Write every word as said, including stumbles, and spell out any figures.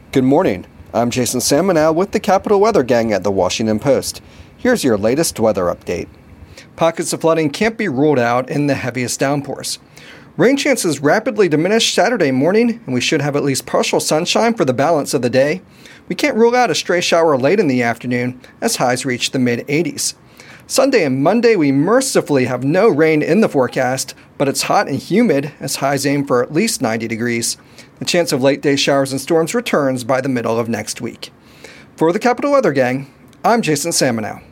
Good morning. I'm Jason Salmonow with the Capital Weather Gang at the Washington Post. Here's your latest weather update. Pockets of flooding can't be ruled out in the heaviest downpours. Rain chances rapidly diminish Saturday morning, and we should have at least partial sunshine for the balance of the day. We can't rule out a stray shower late in the afternoon as highs reach the mid eighties. Sunday and Monday, we mercifully have no rain in the forecast, but it's hot and humid as highs aim for at least ninety degrees. The chance of late-day showers and storms returns by the middle of next week. For the Capital Weather Gang, I'm Jason Salmonow.